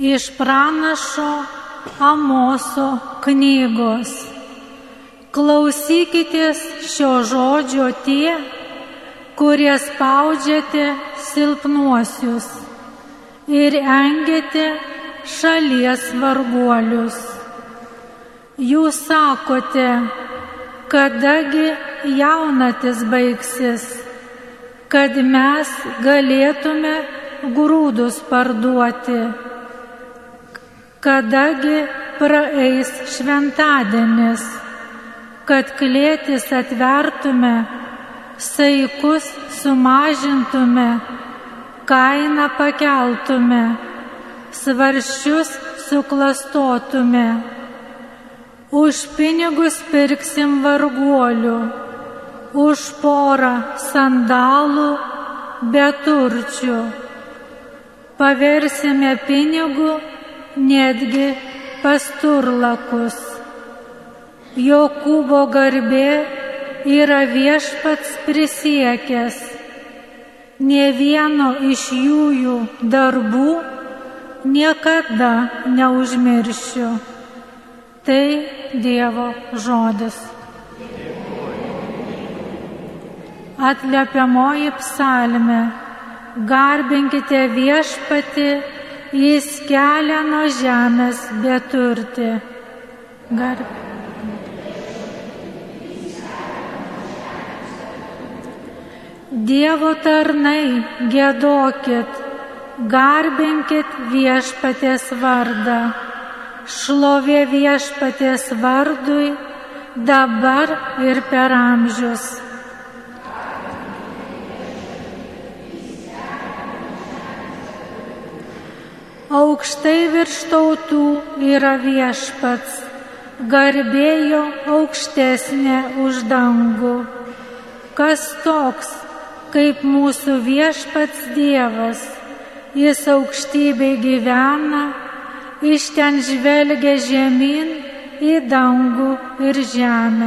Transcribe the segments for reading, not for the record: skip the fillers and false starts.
Iš pranašo Amoso knygos. Klausykitės šio žodžio tie, kurie spaudžiate silpnuosius ir engiate šalies varguolius. Jūs sakote, kadagi jaunatis baigsis, kad mes galėtume grūdus parduoti, kadagi praeis šventadienis, kad klėtis atvertume, saikus sumažintume, kainą pakeltume, svarsčius suklastotume. Už pinigus pirksim varguolių, už porą sandalų beturčių. Paversime pinigų netgi pasturlakus. Jokūbo garbė yra Viešpats prisiekęs, nė vieno iš jųjų darbų niekada neužmiršiu. Tai Dievo žodis. Atliepiamoji psalmė. Garbinkite Viešpatį, jis kelia nuo žemės beturtį. Dievo tarnai, giedokit, garbinkit Viešpaties vardą. Šlovė Viešpaties vardui dabar ir per amžius. Aukštai virš tautų yra Viešpats, garbė jo aukštesnė už dangų. Kas toks, kaip mūsų Viešpats Dievas, jis aukštybėj gyvena, iš ten žvelgia žemyn į dangų ir žemę.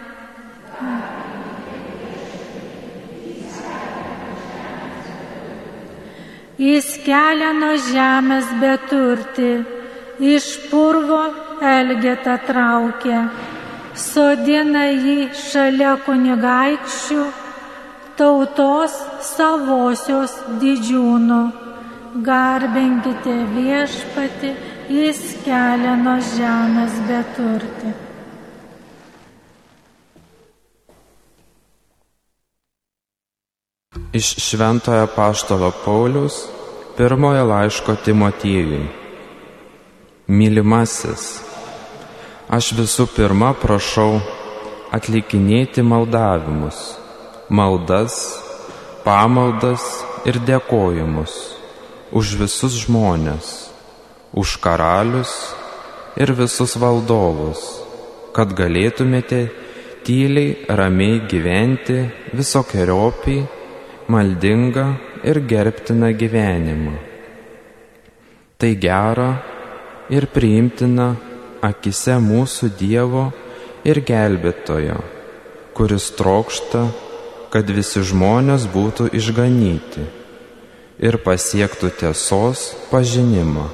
Jis kelia nuo žemės beturtį, iš purvo elgetą traukia, sodina jį šalia kunigaikščių, tautos savosios didžiūnų. Garbinkite Viešpatį, jis kelia nuo žemės beturtį. Iš Šventojo apaštalo Pauliaus pirmojo laiško Timotiejui. Mylimasis, aš visų pirma prašau atlikinėti maldavimus, maldas, pamaldas ir dėkojimus už visus žmones, už karalius ir visus valdovus, kad galėtumėte tyliai, ramiai gyventi visokeriopį, maldingą ir gerbtiną gyvenimą. Tai gera ir priimtina akise mūsų Dievo ir Gelbėtojo, kuris trokšta, kad visi žmonės būtų išganyti ir pasiektų tiesos pažinimą.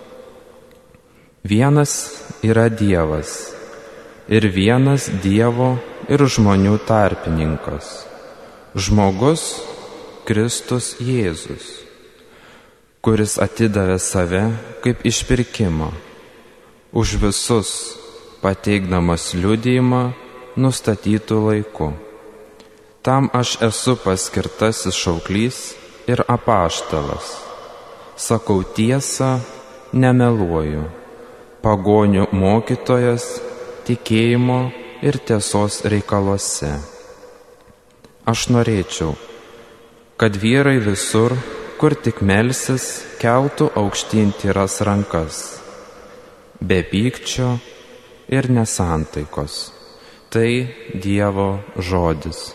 Vienas yra Dievas ir vienas Dievo ir žmonių tarpininkas, žmogus Kristus Jėzus, kuris atidavė save kaip išpirkimą, už visus pateikdamas liudijimą nustatytų laiku. Tam aš esu paskirtasis šauklys ir apaštalas. Sakau tiesą, nemeluoju, pagonių mokytojas tikėjimo ir tiesos reikaluose. Aš norėčiau, kad vyrai visur, kur tik melsis, keltų aukštyn tyras rankas, be pykčio ir nesantaikos. Tai Dievo žodis.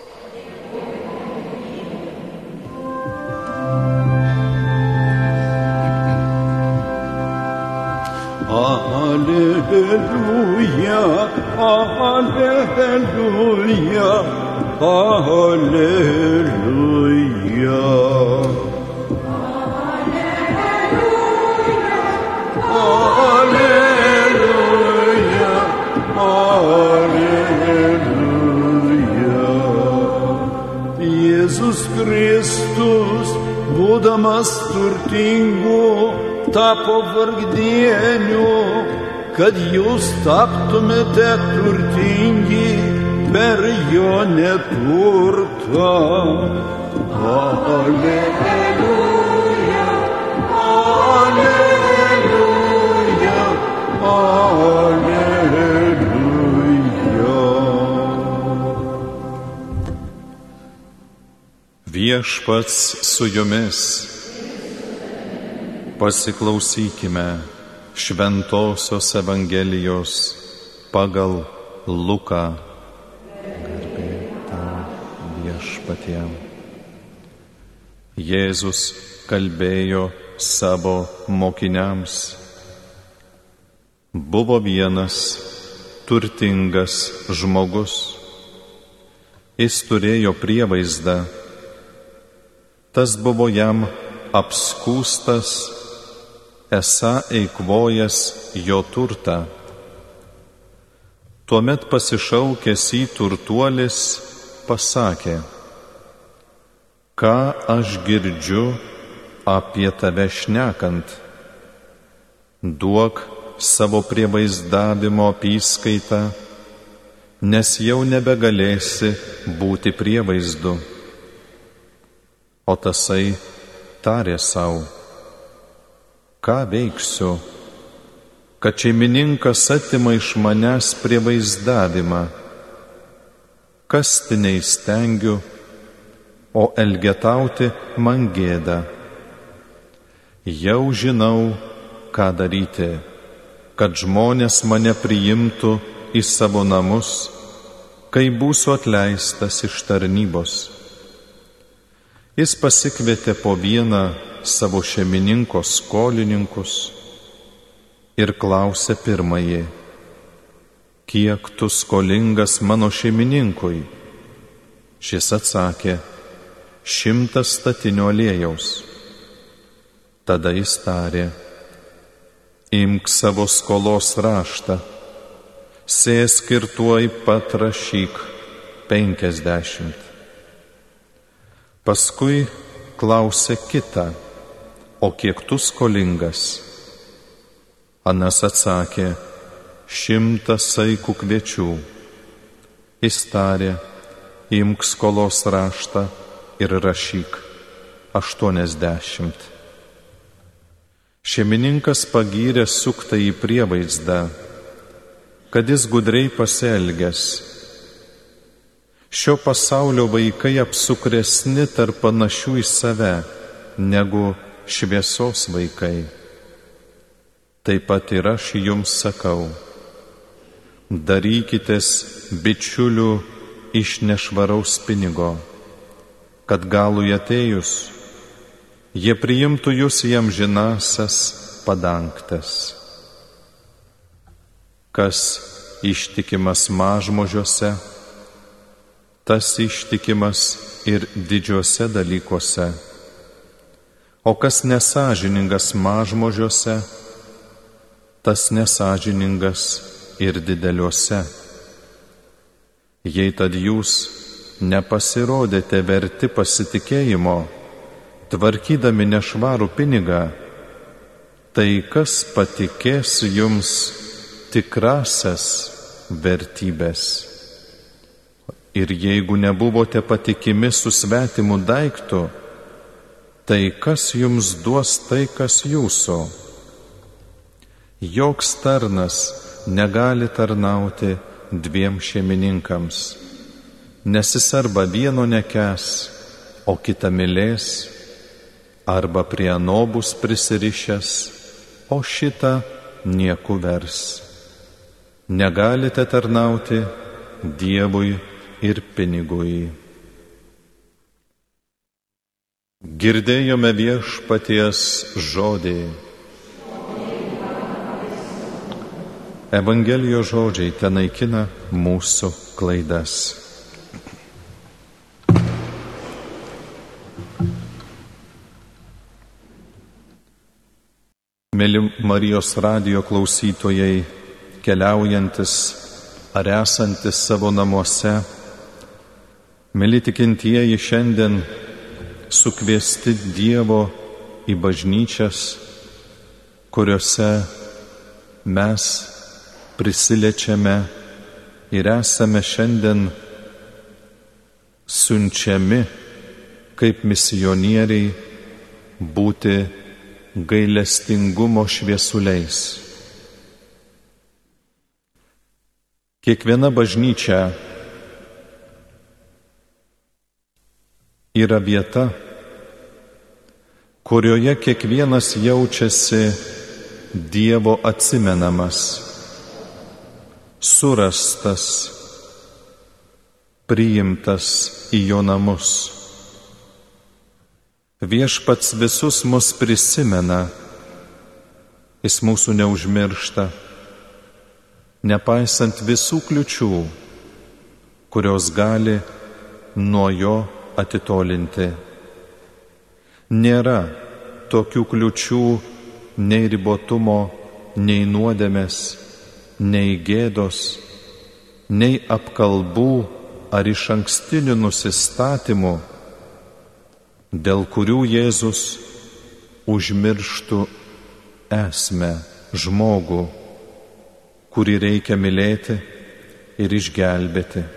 Alleluia, alleluia, alleluia. būdamas turtingu, tapo vargdieniu, kad jūs taptumėte turtingi per jo neturtą. Alleluja, alleluja, alleluja. Viešpats su jumis. Pasiklausykime Šventosios Evangelijos pagal Luką. Garbė tau, Viešpatie. Jėzus kalbėjo savo mokiniams. Buvo vienas turtingas žmogus. Jis turėjo prievaizdą. Tas buvo jam apskūstas, esą eikvojęs jo turtą. Tuomet pasišaukęs jį turtuolis pasakė: ką aš girdžiu apie tave šnekant? Duok savo prievaizdavimo apyskaitą, nes jau nebegalėsi būti prievaizdu. O tasai tarė sau: ką veiksiu, kad šeimininkas atima iš manęs prievaizdavimą? Kasti neįstengiu, o elgetauti man gėda. Jau žinau, ką daryti, kad žmonės mane priimtų į savo namus, kai būsiu atleistas iš tarnybos. Jis pasikvietė po vieną savo šeimininko skolininkus ir klausė pirmąjį: kiek tu skolingas mano šeimininkui? Šis atsakė: 100 statinių aliejaus. Tada jis tarė: imk savo skolos raštą, sėsk ir tuoj pat rašyk 50. Paskui klausė kitą: o kiek tu skolingas? Anas atsakė: 100 saikų kviečių. Jis tarė: imk skolos raštą ir rašyk 80. Šeimininkas pagyrė suktąjį prievaizdą, kad jis gudriai pasielgęs. Šio pasaulio vaikai apsukresni tarp panašių į save negu šviesos vaikai. Taip pat ir aš jums sakau: darykitės bičiulių iš nešvaraus pinigo, kad galui atėjus jie priimtų jūs į amžinąsias padangtes. Kas ištikimas mažmožiuose, tas ištikimas ir didžiuose dalykuose, o kas nesąžiningas mažmožiuose, tas nesąžiningas ir dideliuose. Jei tad jūs nepasirodėte verti pasitikėjimo, tvarkydami nešvarų pinigą, tai kas patikės jums tikrasias vertybės? Ir jeigu nebuvote patikimi su svetimu daiktu, tai kas jums duos tai, kas jūsų? Joks tarnas negali tarnauti 2 šeimininkams, nes jis arba vieno nekęs, o kitą mylės, arba prie ano bus prisirišęs, o šitą nieku vers. Negalite tarnauti Dievui ir pinigui. Girdėjome Viešpaties žodį. Evangelijos žodžiai tenaikina mūsų klaidas. Mėly Marijos radijo klausytojai, keliaujantis ar esantis savo namuose, mėly tikintieji, šiandien sukviesti Dievo į bažnyčias, kuriuose mes prisiliečiame ir esame šiandien siunčiami kaip misionieriai būti gailestingumo šviesuliais. Kiekviena bažnyčia yra vieta, kurioje kiekvienas jaučiasi Dievo atsimenamas, surastas, priimtas į jo namus. Viešpats visus mus prisimena, jis mūsų neužmiršta, nepaisant visų kliučių, kurios gali nuo jo atitolinti. Nėra tokių kliučių nei ribotumo, nei nuodėmės, nei gėdos, nei apkalbų ar išankstinių nusistatymų, dėl kurių Jėzus užmirštų esmę, žmogų, kurį reikia mylėti ir išgelbėti.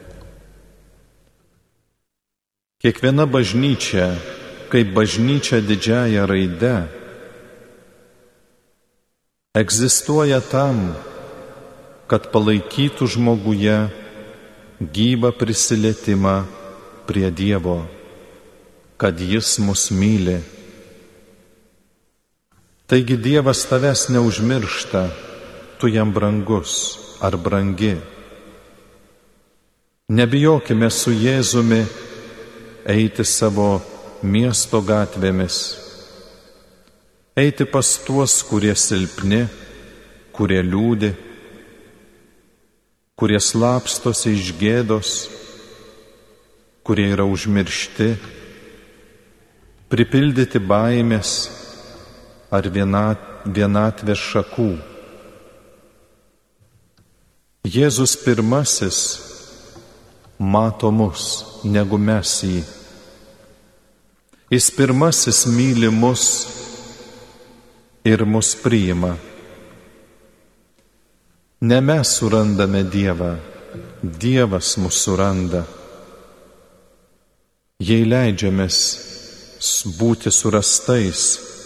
Kiekviena bažnyčia, kaip bažnyčia didžiąja raide, egzistuoja tam, kad palaikytų žmoguje gyvą prisilietimą prie Dievo, kad jis mus myli. Taigi Dievas tavęs neužmiršta, tu jam brangus ar brangi. Nebijokime su Jėzumi eiti savo miesto gatvėmis, eiti pas tuos, kurie silpni, kurie liūdi, kurie slapstosi iš gėdos, kurie yra užmiršti, pripildyti baimės ar vienatvės šakų. Jėzus pirmasis mato mus, negu mes jį. Jis pirmasis myli mus ir mus priima. Ne mes surandame Dievą, Dievas mus suranda. Jei leidžiamės būti surastais,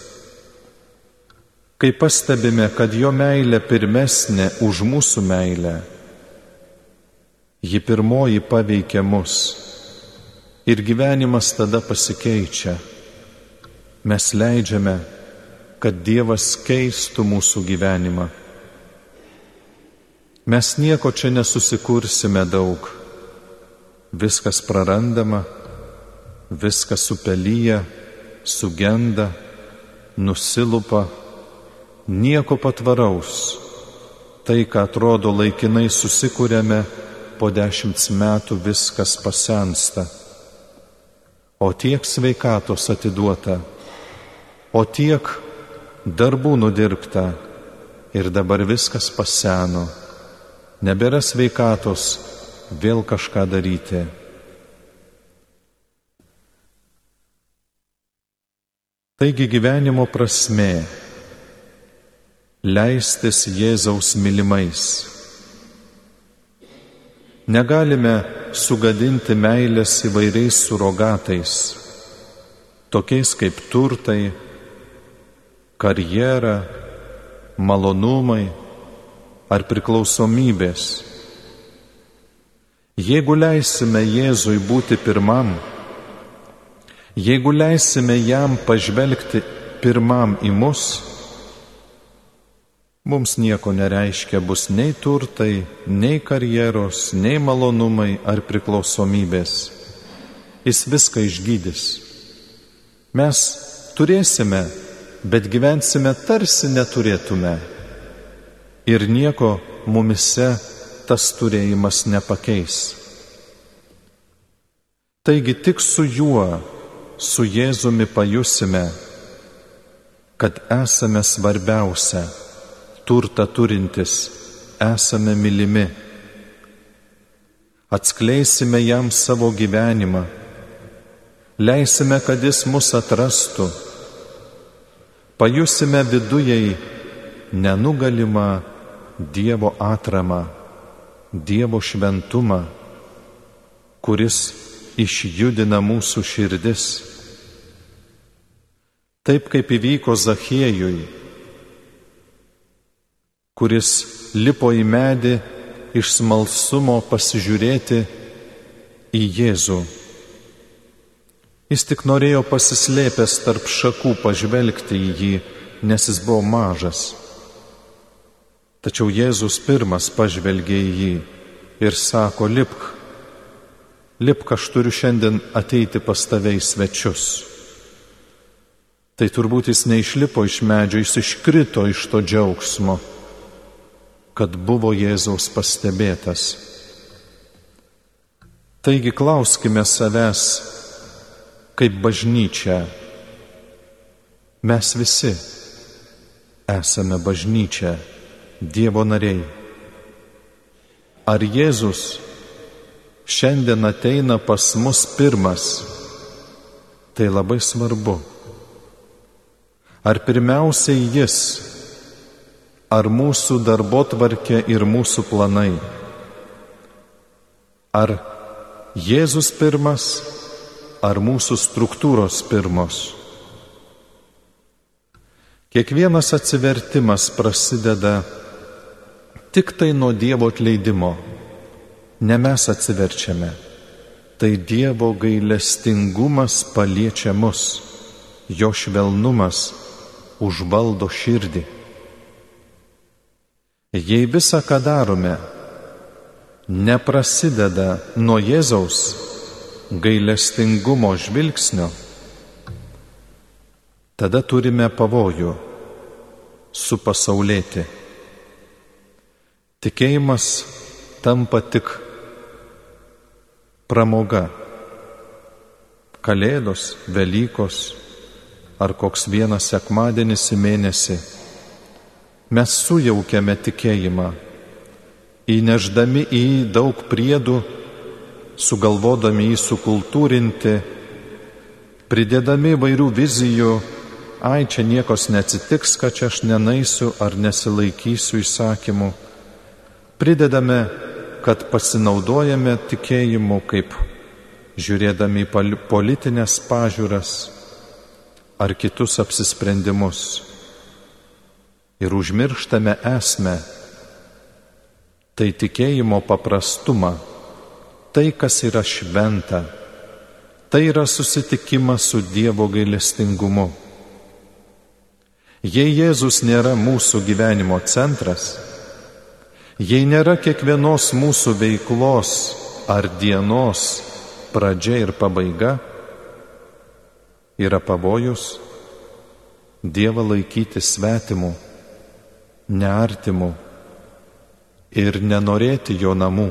kai pastebime, kad jo meilė pirmesnė už mūsų meilę, ji pirmoji paveikia mus ir gyvenimas tada pasikeičia. Mes leidžiame, kad Dievas keistų mūsų gyvenimą. Mes nieko čia nesusikursime daug. Viskas prarandama, viskas supelyja, sugenda, nusilupa, nieko patvaraus. Tai, ką atrodo laikinai susikūrėme, po 10 metų viskas pasensta. O tiek sveikatos atiduota, o tiek darbų nudirbta ir dabar viskas paseno. Nebėra sveikatos vėl kažką daryti. Taigi gyvenimo prasmė – leistis Jėzaus mylimais. Negalime sugadinti meilės įvairiais surogatais, tokiais kaip turtai, karjera, malonumai ar priklausomybės. Jeigu leisime Jėzui būti pirmam, jeigu leisime jam pažvelgti pirmam į mus, mums nieko nereiškia bus nei turtai, nei karjeros, nei malonumai ar priklausomybės. Jis viską išgydys. Mes turėsime, bet gyvensime tarsi neturėtume. Ir nieko mumise tas turėjimas nepakeis. Taigi tik su juo, su Jėzumi pajusime, kad esame svarbiausia, turtą turintis, esame mylimi. Atskleisime jam savo gyvenimą, leisime, kad jis mus atrastų pajusime vidujai nenugalimą Dievo atramą, Dievo šventumą, kuris išjudina mūsų širdis. Taip kaip įvyko Zachiejui, kuris lipo į medį iš smalsumo pasižiūrėti į Jėzų. Jis tik norėjo pasislėpęs tarp šakų pažvelgti į jį, nes jis buvo mažas. Tačiau Jėzus pirmas pažvelgė į jį ir sako, lipk, aš turiu šiandien ateiti pas tave į svečius. Tai turbūt jis neišlipo iš medžio, jis iškrito iš to džiaugsmo, kad buvo Jėzaus pastebėtas. Taigi klauskime savęs, kaip bažnyčia. Mes visi esame bažnyčia, Dievo nariai. Ar Jėzus šiandien ateina pas mus pirmas? Tai labai svarbu. Ar pirmiausiai Jis, ar mūsų darbotvarkė ir mūsų planai? Ar Jėzus pirmas, ar mūsų struktūros pirmos? Kiekvienas atsivertimas prasideda tik tai nuo Dievo atleidimo. Ne mes atsiverčiame. Tai Dievo gailestingumas paliečia mus. Jo švelnumas užvaldo širdį. Jei visa, ką darome, neprasideda nuo Jėzaus gailestingumo žvilgsnio, tada turime pavojų supasaulėti. Tikėjimas tampa tik pramoga. Kalėdos, Velykos ar koks vienas sekmadienis į mėnesį. Mes sujaukiame tikėjimą, įnešdami į jį daug priedų, sugalvodami jį sukultūrinti, pridėdami vairių vizijų, čia niekos neatsitiks, kad čia aš nenaisiu ar nesilaikysiu įsakymų. Pridedame, kad pasinaudojame tikėjimu, kaip žiūrėdami į politinės pažiūras ar kitus apsisprendimus. Ir užmirštame esmę, tai tikėjimo paprastumą, tai, kas yra šventa, tai yra susitikimas su Dievo gailestingumu. Jei Jėzus nėra mūsų gyvenimo centras, jei nėra kiekvienos mūsų veiklos ar dienos pradžia ir pabaiga, yra pavojus Dievą laikyti svetimu, neartimu ir nenorėti jo namų.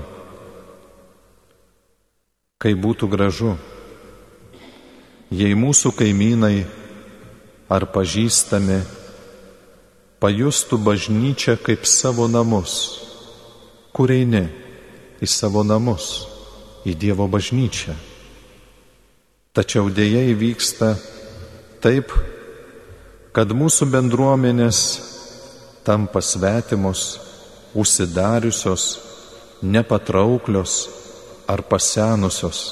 Kai būtų gražu, jei mūsų kaimynai ar pažįstami pajustų bažnyčią kaip savo namus, kur eini į savo namus, į Dievo bažnyčią. Tačiau dėja įvyksta taip, kad mūsų bendruomenės tampa svetimos, užsidariusios, nepatrauklios ar pasenusios.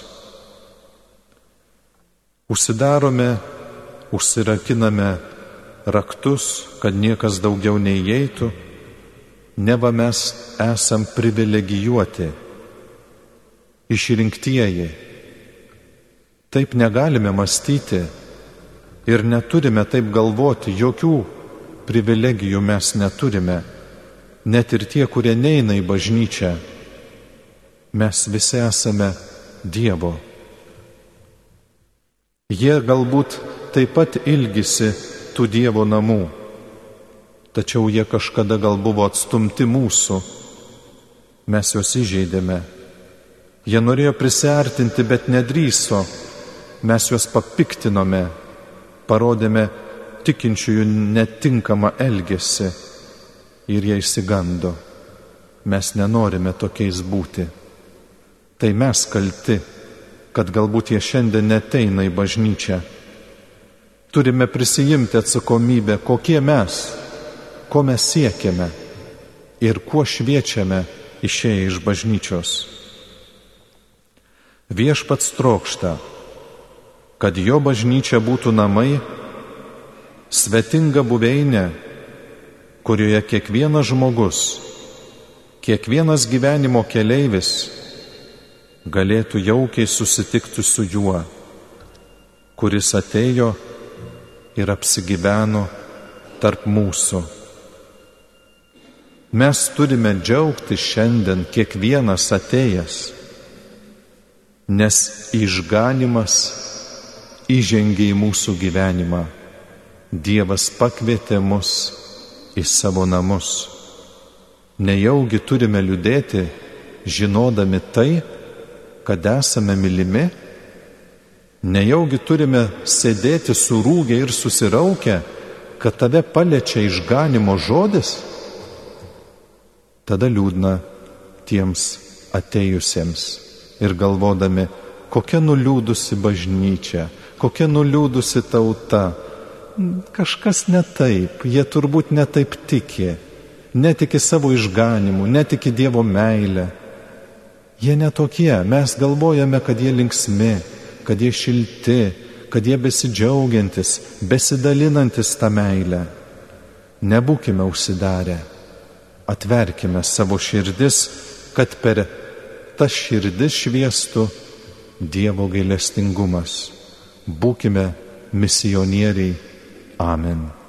Užsidarome, užsirakiname raktus, kad niekas daugiau neįeitų, neva mes esam privilegijuoti, išrinktieji. Taip negalime mąstyti ir neturime taip galvoti, jokių privilegijų mes neturime, net ir tie, kurie neina į bažnyčią. Mes visi esame Dievo. Jie galbūt taip pat ilgisi tų Dievo namų, tačiau jie kažkada gal buvo atstumti mūsų. Mes juos įžeidėme. Jie norėjo prisiartinti, bet nedrįso. Mes juos papiktinome, parodėme tikinčiųjų netinkamą elgesį ir jie išsigando. Mes nenorime tokiais būti. Tai mes kalti, kad galbūt jie šiandien neteina į bažnyčią. Turime prisijimti atsakomybę, kokie mes, ko mes siekiame ir kuo šviečiame išėję iš bažnyčios. Viešpats trokšta, kad jo bažnyčia būtų namai, svetinga buveinė, kurioje kiekvienas žmogus, kiekvienas gyvenimo keleivis galėtų jaukiai susitikti su juo, kuris atėjo ir apsigyveno tarp mūsų. Mes turime džiaugti šiandien kiekvienas atėjęs, nes išganymas įžengė į mūsų gyvenimą. Dievas pakvietė mus į savo namus. Nejaugi turime liūdėti, žinodami tai, kad esame mylimi? Nejaugi turime sėdėti surūgę ir susiraukę, kad tave paliečia išganimo žodis? Tada liūdna tiems atėjusiems ir galvodami, kokia nuliūdusi bažnyčia, kokia nuliūdusi tauta. Kažkas ne taip, jie turbūt ne taip tiki, netiki savo išganimu, netiki Dievo meilę. Jie netokie, mes galvojame, kad jie linksmi, kad jie šilti, kad jie besidžiaugiantis, besidalinantis tą meilę. Nebūkime užsidarę, atverkime savo širdis, kad per tas širdis šviestų Dievo gailestingumas. Būkime misionieriai. Amen.